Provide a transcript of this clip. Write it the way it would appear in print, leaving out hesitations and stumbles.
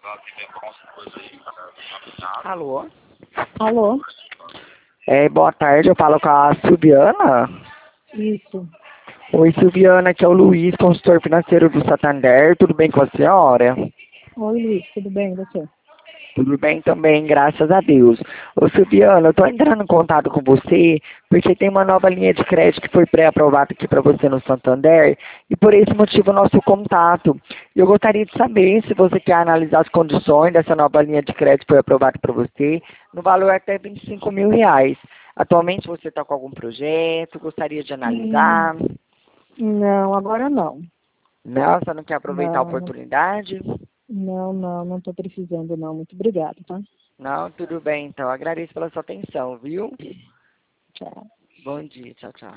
Alô? Alô? Boa tarde, eu falo com a Silviana. Isso. Oi, Silviana, aqui é o Luiz, consultor financeiro do Santander. Tudo bem com a senhora? Oi, Luiz, tudo bem, e você? Tudo bem também, graças a Deus. Ô, Silviana, eu tô entrando em contato com você porque tem uma nova linha de crédito que foi pré-aprovada aqui para você no Santander e por esse motivo o nosso contato. Eu gostaria de saber se você quer analisar as condições dessa nova linha de crédito que foi aprovada para você no valor até R$ 25.000. Atualmente você está com algum projeto? Gostaria de analisar? Não, agora não. Não, você não quer aproveitar a Não, oportunidade? não estou precisando não. Muito obrigada, tá? Não, tudo bem então. Agradeço pela sua atenção, viu? Tchau. Bom dia, tchau, tchau.